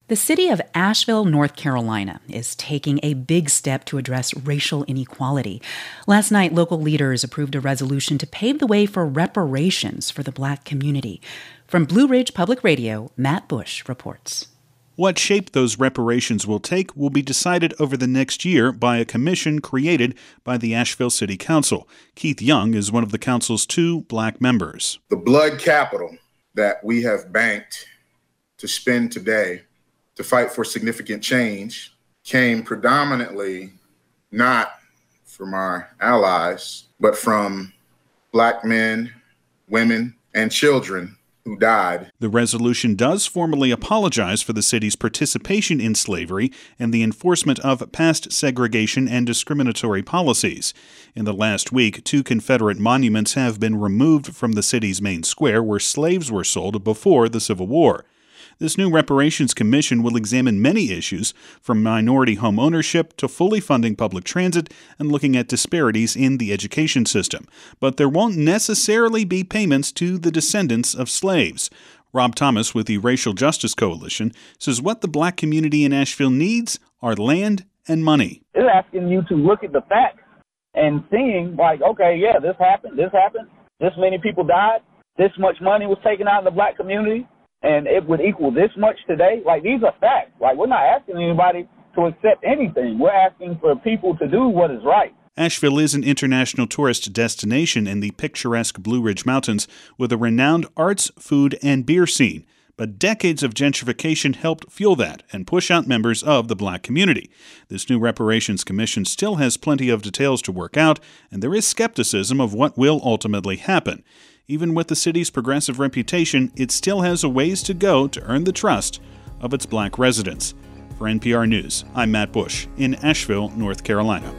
The city of Asheville, North Carolina, is taking a big step to address racial inequality. Last night, local leaders approved a resolution to pave the way for reparations for the Black community. From Blue Ridge Public Radio, Matt Bush reports. What shape those reparations will take will be decided over the next year by a commission created by the Asheville City Council. Keith Young is one of the council's 2 Black members. The blood capital that we have banked to spend today to fight for significant change came predominantly not from our allies, but from Black men, women, and children who died. The resolution does formally apologize for the city's participation in slavery and the enforcement of past segregation and discriminatory policies. In the last week, 2 Confederate monuments have been removed from the city's main square where slaves were sold before the Civil War. This new reparations commission will examine many issues, from minority home ownership to fully funding public transit and looking at disparities in the education system. But there won't necessarily be payments to the descendants of slaves. Rob Thomas with the Racial Justice Coalition says what the Black community in Asheville needs are land and money. It's asking you to look at the facts and seeing, like, okay, yeah, this happened, this many people died, this much money was taken out of the Black community, and it would equal this much today. Like, these are facts. Like, we're not asking anybody to accept anything. We're asking for people to do what is right. Asheville is an international tourist destination in the picturesque Blue Ridge Mountains with a renowned arts, food, and beer scene. But decades of gentrification helped fuel that and push out members of the Black community. This new reparations commission still has plenty of details to work out, and there is skepticism of what will ultimately happen. Even with the city's progressive reputation, it still has a ways to go to earn the trust of its Black residents. For NPR News, I'm Matt Bush in Asheville, North Carolina.